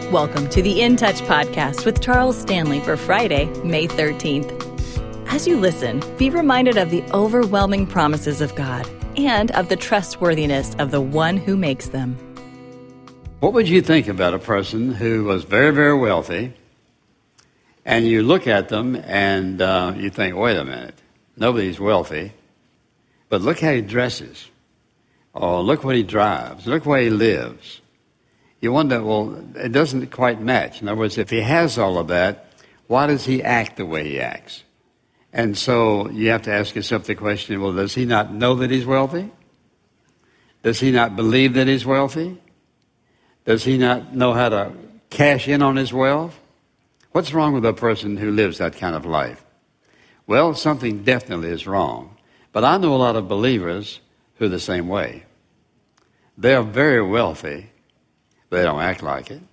Welcome to the In Touch podcast with Charles Stanley for Friday, May 13th. As you listen, be reminded of the overwhelming promises of God and of the trustworthiness of the one who makes them. What would you think about a person who was very, very wealthy, and you look at them and you think, wait a minute, nobody's wealthy, but look how he dresses, or look what he drives, look where he lives. You wonder, well, it doesn't quite match. In other words, if he has all of that, why does he act the way he acts? And so you have to ask yourself the question, well, does he not know that he's wealthy? Does he not believe that he's wealthy? Does he not know how to cash in on his wealth? What's wrong with a person who lives that kind of life? Well, something definitely is wrong. But I know a lot of believers who are the same way. They're very wealthy. They don't act like it.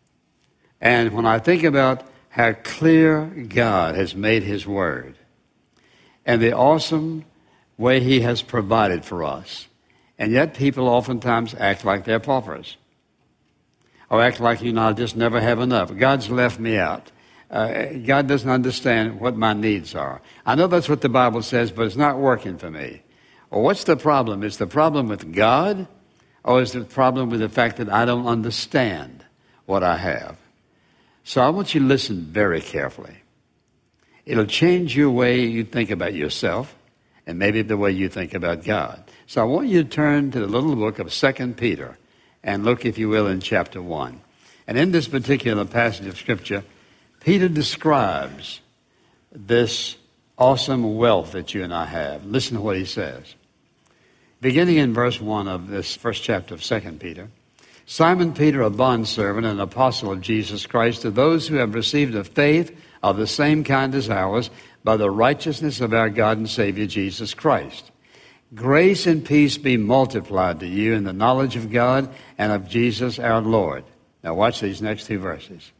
And when I think about how clear God has made his word and the awesome way he has provided for us, and yet people oftentimes act like they're paupers or act like, I just never have enough. God's left me out. God doesn't understand what my needs are. I know that's what the Bible says, but it's not working for me. Well, what's the problem? Is the problem with God? Or is the problem with the fact that I don't understand what I have? So I want you to listen very carefully. It'll change your way you think about yourself and maybe the way you think about God. So I want you to turn to the little book of 2 Peter and look, if you will, in chapter 1. And in this particular passage of Scripture, Peter describes this awesome wealth that you and I have. Listen to what he says. Beginning in verse 1 of this first chapter of 2 Peter, Simon Peter, a bondservant and apostle of Jesus Christ, to those who have received a faith of the same kind as ours by the righteousness of our God and Savior Jesus Christ. Grace and peace be multiplied to you in the knowledge of God and of Jesus our Lord. Now watch these next two verses.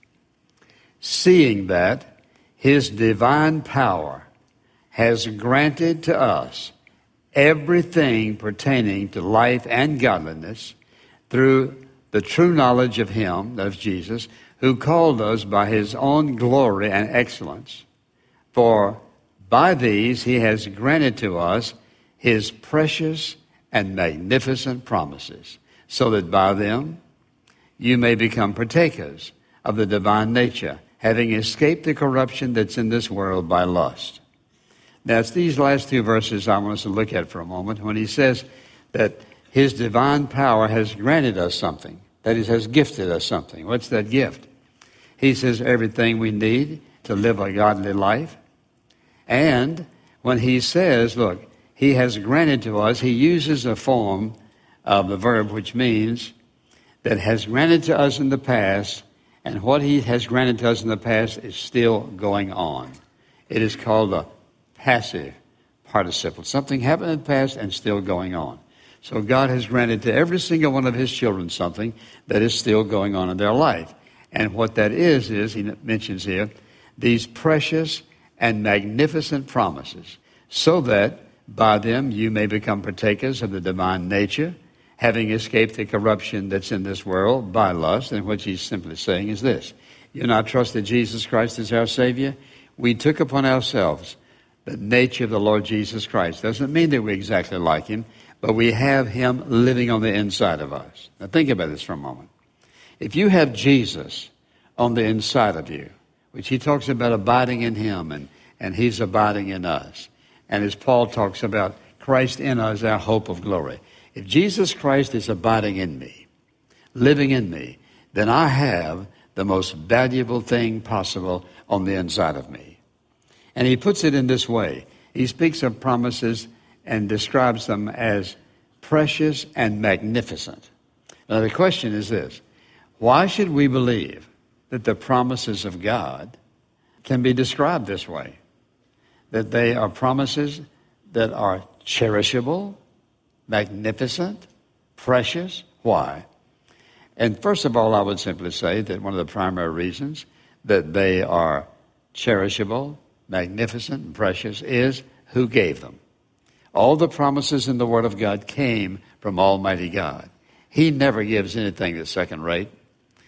Seeing that his divine power has granted to us everything pertaining to life and godliness through the true knowledge of him, that is Jesus, who called us by his own glory and excellence. For by these he has granted to us his precious and magnificent promises, so that by them you may become partakers of the divine nature, having escaped the corruption that's in this world by lust. Now, it's these last two verses I want us to look at for a moment when he says that his divine power has granted us something, that is, has gifted us something. What's that gift? He says everything we need to live a godly life. And when he says, look, he has granted to us, he uses a form of the verb which means that has granted to us in the past, and what he has granted to us in the past is still going on. It is called a passive participle. Something happened in the past and still going on. So God has granted to every single one of his children something that is still going on in their life. And what that is, he mentions here, these precious and magnificent promises, so that by them you may become partakers of the divine nature, having escaped the corruption that's in this world by lust. And what he's simply saying is this: you and I trusted Jesus Christ as our Savior. We took upon ourselves the nature of the Lord Jesus Christ. Doesn't mean that we're exactly like him, but we have him living on the inside of us. Now think about this for a moment. If you have Jesus on the inside of you, which he talks about abiding in him and he's abiding in us, and as Paul talks about Christ in us, our hope of glory. If Jesus Christ is abiding in me, living in me, then I have the most valuable thing possible on the inside of me. And he puts it in this way. He speaks of promises and describes them as precious and magnificent. Now the question is this: why should we believe that the promises of God can be described this way? That they are promises that are cherishable, magnificent, precious. Why? And first of all, I would simply say that one of the primary reasons that they are cherishable, magnificent, and precious is who gave them. All the promises in the Word of God came from Almighty God. He never gives anything that's second rate.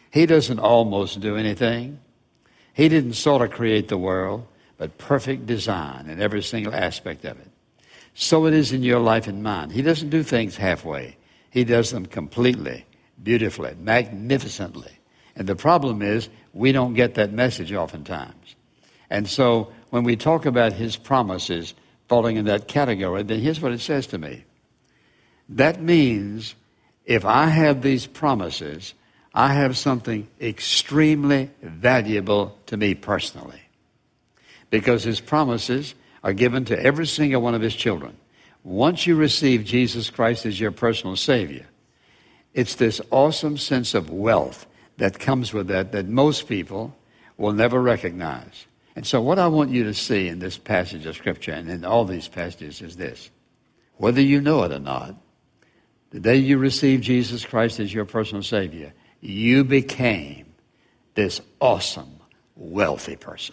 He doesn't almost do anything. He didn't sort of create the world, but perfect design in every single aspect of it. So it is in your life and mine. He doesn't do things halfway. He does them completely, beautifully, magnificently. And the problem is we don't get that message oftentimes. And so when we talk about his promises falling in that category, then here's what it says to me. That means if I have these promises, I have something extremely valuable to me personally. Because his promises are given to every single one of his children. Once you receive Jesus Christ as your personal Savior, it's this awesome sense of wealth that comes with that most people will never recognize. And so what I want you to see in this passage of Scripture and in all these passages is this. Whether you know it or not, the day you received Jesus Christ as your personal Savior, you became this awesome, wealthy person.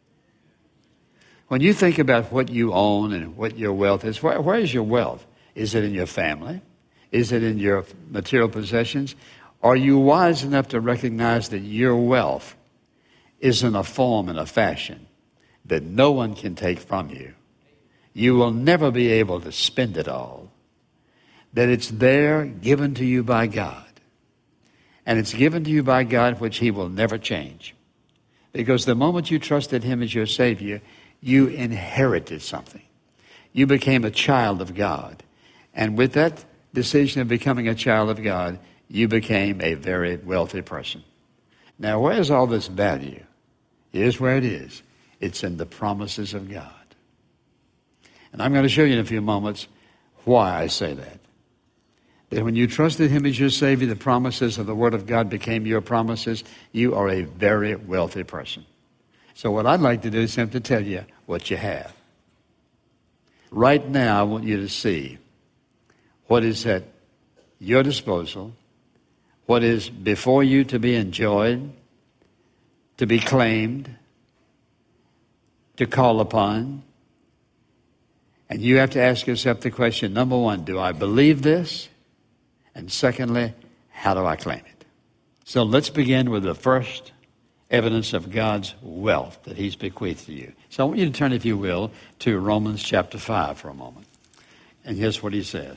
When you think about what you own and what your wealth is, where is your wealth? Is it in your family? Is it in your material possessions? Are you wise enough to recognize that your wealth is in a form and a fashion that no one can take from you? You will never be able to spend it all. That it's there, given to you by God. And it's given to you by God, which he will never change. Because the moment you trusted him as your Savior, you inherited something. You became a child of God. And with that decision of becoming a child of God, you became a very wealthy person. Now, where's all this value? Here's where it is. It's in the promises of God. And I'm going to show you in a few moments why I say that. That when you trusted him as your Savior, the promises of the Word of God became your promises. You are a very wealthy person. So what I'd like to do is simply tell you what you have. Right now, I want you to see what is at your disposal, what is before you to be enjoyed, to be claimed, to call upon. And you have to ask yourself the question, number one, do I believe this? And secondly, how do I claim it? So let's begin with the first evidence of God's wealth that he's bequeathed to you. So I want you to turn, if you will, to Romans chapter 5 for a moment. And here's what he says.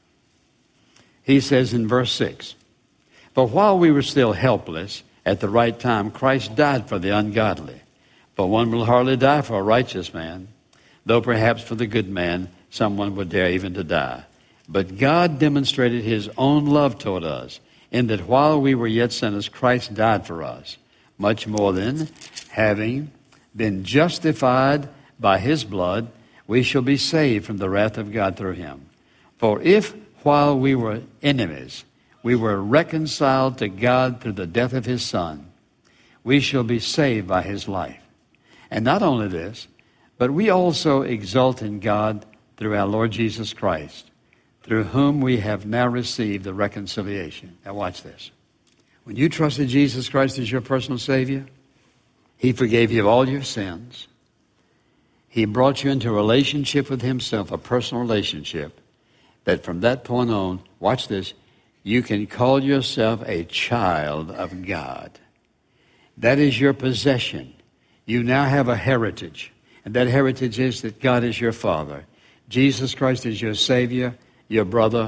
He says in verse 6, "For while we were still helpless, at the right time Christ died for the ungodly. For one will hardly die for a righteous man, though perhaps for the good man someone would dare even to die. But God demonstrated his own love toward us, in that while we were yet sinners, Christ died for us. Much more then, having been justified by his blood, we shall be saved from the wrath of God through him. For if, while we were enemies, we were reconciled to God through the death of his Son, we shall be saved by his life. And not only this, but we also exult in God through our Lord Jesus Christ, through whom we have now received the reconciliation." Now watch this. When you trusted Jesus Christ as your personal Savior, he forgave you of all your sins. He brought you into a relationship with himself, a personal relationship, that from that point on, watch this, you can call yourself a child of God. That is your possession. You now have a heritage, and that heritage is that God is your Father. Jesus Christ is your Savior, your brother,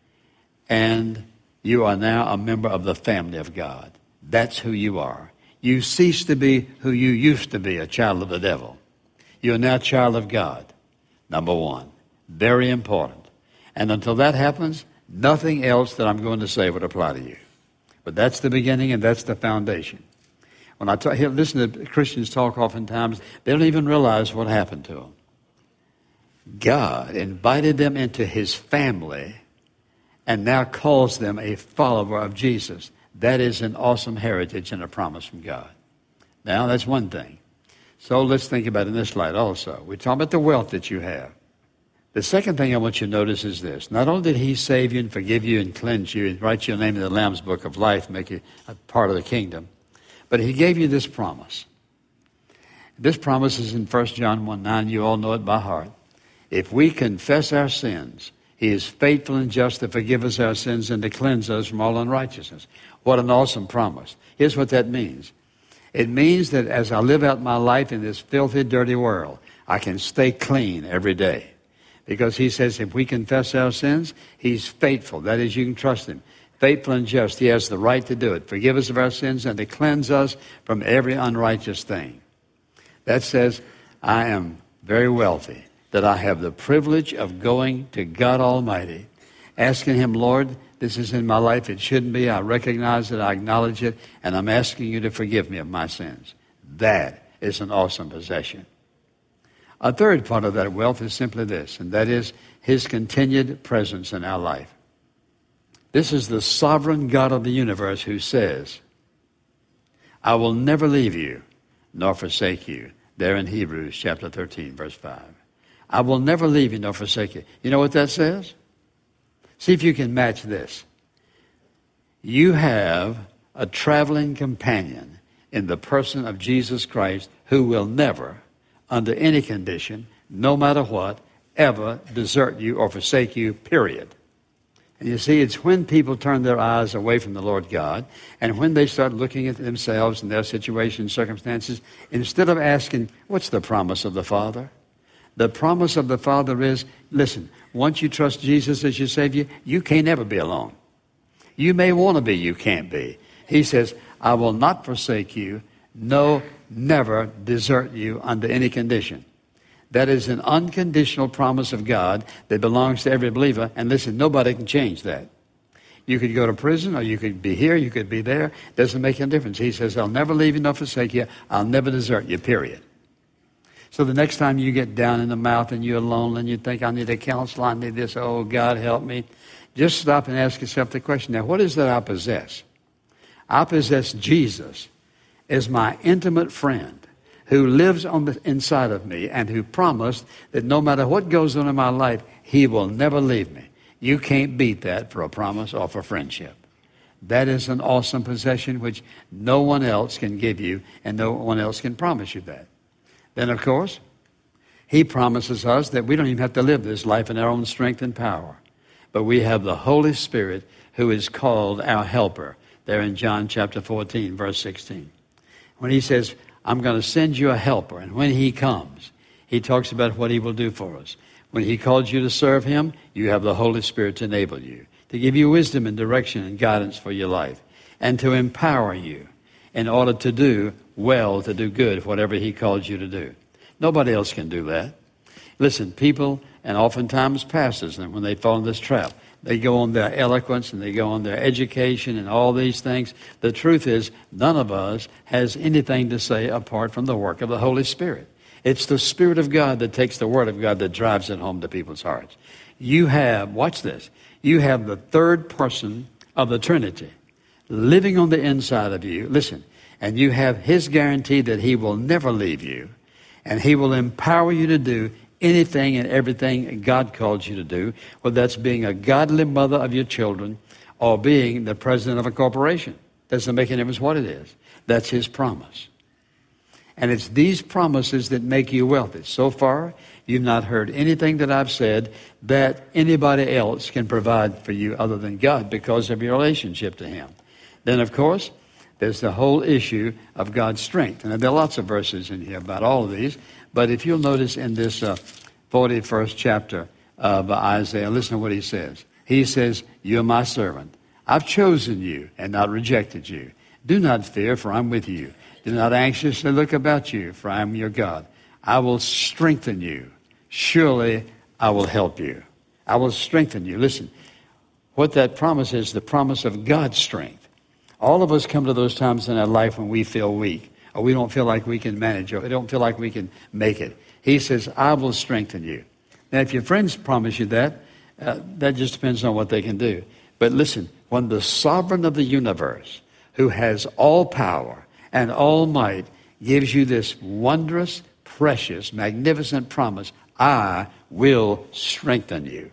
and you are now a member of the family of God. That's who you are. You cease to be who you used to be, a child of the devil. You're now a child of God, number one. Very important. And until that happens, nothing else that I'm going to say would apply to you. But that's the beginning and that's the foundation. When I listen to Christians talk oftentimes, they don't even realize what happened to them. God invited them into his family and now calls them a follower of Jesus. That is an awesome heritage and a promise from God. Now, that's one thing. So let's think about it in this light also. We're talking about the wealth that you have. The second thing I want you to notice is this. Not only did he save you and forgive you and cleanse you and write your name in the Lamb's Book of Life, make you a part of the kingdom, but he gave you this promise. This promise is in 1 John 1:9. You all know it by heart. If we confess our sins, he is faithful and just to forgive us our sins and to cleanse us from all unrighteousness. What an awesome promise. Here's what that means. It means that as I live out my life in this filthy, dirty world, I can stay clean every day. Because he says if we confess our sins, he's faithful. That is, you can trust him. Faithful and just. He has the right to do it. Forgive us of our sins and to cleanse us from every unrighteous thing. That says, I am very wealthy, that I have the privilege of going to God Almighty, asking him, Lord, this is in my life. It shouldn't be. I recognize it. I acknowledge it. And I'm asking you to forgive me of my sins. That is an awesome possession. A third part of that wealth is simply this, and that is his continued presence in our life. This is the sovereign God of the universe who says, I will never leave you nor forsake you. There in Hebrews chapter 13, verse 5. I will never leave you nor forsake you. You know what that says? See if you can match this. You have a traveling companion in the person of Jesus Christ who will never, under any condition, no matter what, ever desert you or forsake you, period. And you see, it's when people turn their eyes away from the Lord God and when they start looking at themselves and their situation, circumstances, instead of asking, what's the promise of the Father? The promise of the Father is, listen, once you trust Jesus as your Savior, you can't ever be alone. You may want to be, you can't be. He says, I will not forsake you, no, never desert you under any condition. That is an unconditional promise of God that belongs to every believer. And listen, nobody can change that. You could go to prison or you could be here, you could be there. Doesn't make any difference. He says, I'll never leave you nor forsake you. I'll never desert you, period. So the next time you get down in the mouth and you're lonely and you think, I need a counsel, I need this, oh, God, help me. Just stop and ask yourself the question, now, what is that I possess? I possess Jesus as my intimate friend who lives on the inside of me and who promised that no matter what goes on in my life, he will never leave me. You can't beat that for a promise or for friendship. That is an awesome possession which no one else can give you and no one else can promise you that. Then, of course, he promises us that we don't even have to live this life in our own strength and power. But we have the Holy Spirit who is called our helper, there in John chapter 14, verse 16. When he says, I'm going to send you a helper, and when he comes, he talks about what he will do for us. When he calls you to serve him, you have the Holy Spirit to enable you, to give you wisdom and direction and guidance for your life, and to empower you in order to do well, to do good, whatever he calls you to do. Nobody else can do that. Listen, people, and oftentimes pastors, and when they fall in this trap, they go on their eloquence and they go on their education and all these things. The truth is, none of us has anything to say apart from the work of the Holy Spirit. It's the Spirit of God that takes the Word of God that drives it home to people's hearts. You have, watch this, you have the third person of the Trinity living on the inside of you. Listen, and you have his guarantee that he will never leave you, and he will empower you to do anything and everything God calls you to do, whether that's being a godly mother of your children or being the president of a corporation. Doesn't make any difference what it is. That's his promise. And it's these promises that make you wealthy. So far, you've not heard anything that I've said that anybody else can provide for you other than God because of your relationship to him. Then, of course, there's the whole issue of God's strength. And there are lots of verses in here about all of these. But if you'll notice in this 41st chapter of Isaiah, listen to what he says. He says, you're my servant. I've chosen you and not rejected you. Do not fear, for I'm with you. Do not anxiously look about you, for I am your God. I will strengthen you. Surely I will help you. I will strengthen you. Listen, what that promise is, the promise of God's strength. All of us come to those times in our life when we feel weak, or we don't feel like we can manage, or we don't feel like we can make it. He says, I will strengthen you. Now, if your friends promise you that, that just depends on what they can do. But listen, when the sovereign of the universe, who has all power and all might, gives you this wondrous, precious, magnificent promise, I will strengthen you.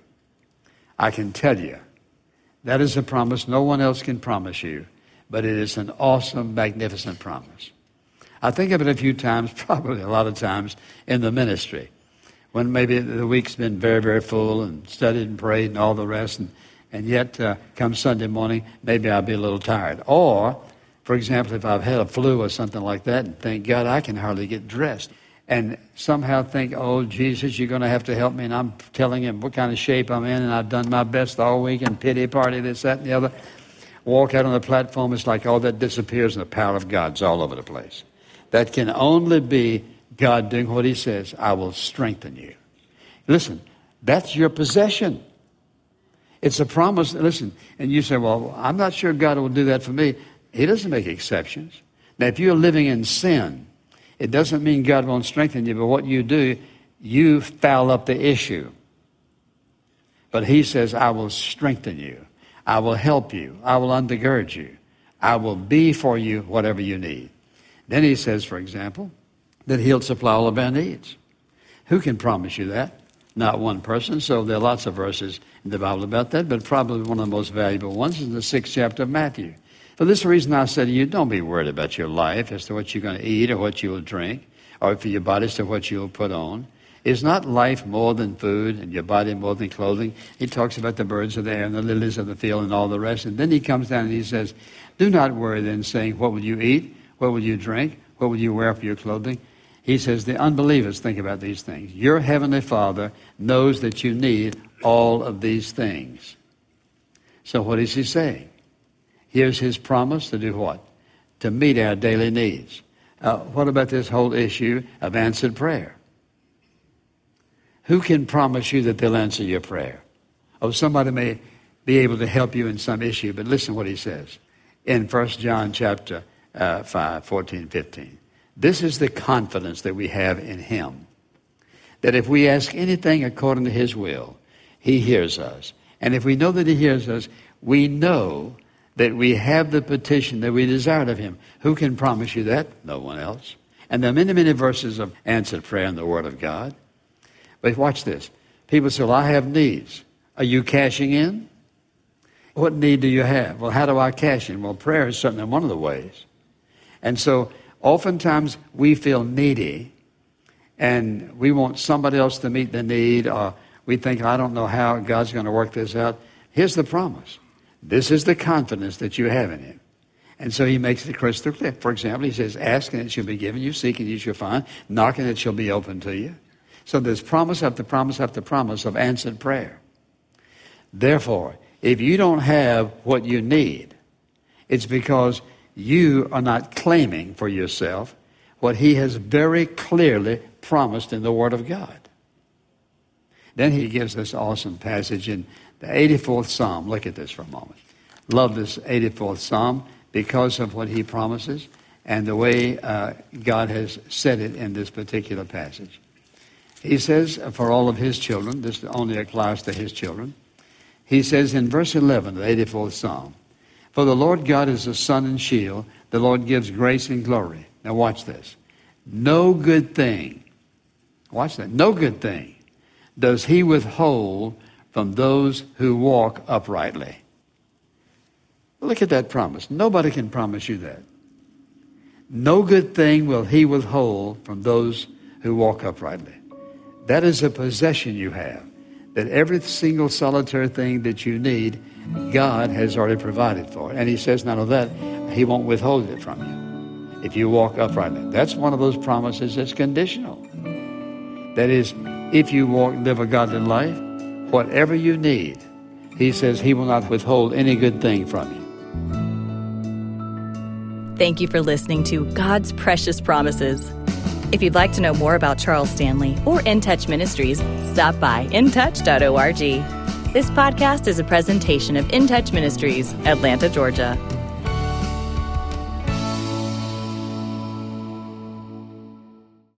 I can tell you, that is a promise no one else can promise you, but it is an awesome, magnificent promise. I think of it a few times, probably a lot of times, in the ministry, when maybe the week's been very, very full and studied and prayed and all the rest, And yet, come Sunday morning, maybe I'll be a little tired. Or, for example, if I've had a flu or something like that, and thank God I can hardly get dressed, and somehow think, oh, Jesus, you're going to have to help me, and I'm telling him what kind of shape I'm in, and I've done my best all week, and pity party, this, that, and the other. Walk out on the platform, it's like all that disappears, and the power of God's all over the place. That can only be God doing what he says, I will strengthen you. Listen, that's your possession. It's a promise. Listen, and you say, well, I'm not sure God will do that for me. He doesn't make exceptions. Now, if you're living in sin, it doesn't mean God won't strengthen you, but what you do, you foul up the issue. But he says, I will strengthen you. I will help you. I will undergird you. I will be for you whatever you need. Then he says, for example, that he'll supply all of our needs. Who can promise you that? Not one person. So there are lots of verses in the Bible about that, but probably one of the most valuable ones is in the 6th chapter of Matthew. For this reason I say to you, don't be worried about your life as to what you're going to eat or what you will drink, or for your body as to what you will put on. Is not life more than food and your body more than clothing? He talks about the birds of the air and the lilies of the field and all the rest. And then he comes down and he says, do not worry then, saying, what will you eat? What will you drink? What will you wear for your clothing? He says, the unbelievers think about these things. Your heavenly Father knows that you need all of these things. So what is he saying? Here's his promise to do what? To meet our daily needs. What about this whole issue of answered prayer? Who can promise you that they'll answer your prayer? Oh, somebody may be able to help you in some issue, but listen what he says in 1 John chapter 5, 14, 15. This is the confidence that we have in him, that if we ask anything according to his will, he hears us. And if we know that he hears us, we know that we have the petition that we desired of him. Who can promise you that? No one else. And there are many, many verses of answered prayer in the Word of God. But watch this. People say, well, I have needs. Are you cashing in? What need do you have? Well, how do I cash in? Well, prayer is certainly one of the ways. And so oftentimes we feel needy and we want somebody else to meet the need, or we think, I don't know how God's going to work this out. Here's the promise. This is the confidence that you have in him. And so he makes it crystal clear. For example, he says, ask and it shall be given you, seek and you shall find, knock and it shall be open to you. So there's promise after promise after promise of answered prayer. Therefore, if you don't have what you need, it's because you are not claiming for yourself what he has very clearly promised in the Word of God. Then he gives this awesome passage in the 84th Psalm. Look at this for a moment. Love this 84th Psalm because of what he promises and the way God has said it in this particular passage. He says, for all of his children, this only applies to his children. He says in verse 11 of the 84th Psalm, for the Lord God is a sun and shield. The Lord gives grace and glory. Now watch this. No good thing, watch that, no good thing does he withhold from those who walk uprightly. Look at that promise. Nobody can promise you that. No good thing will he withhold from those who walk uprightly. That is a possession you have. That every single solitary thing that you need, God has already provided for. And he says not only that, he won't withhold it from you if you walk uprightly. That's one of those promises that's conditional. That is, if you live a godly life, whatever you need, he says he will not withhold any good thing from you. Thank you for listening to God's Precious Promises. If you'd like to know more about Charles Stanley or In Touch Ministries, stop by intouch.org. This podcast is a presentation of In Touch Ministries, Atlanta, Georgia.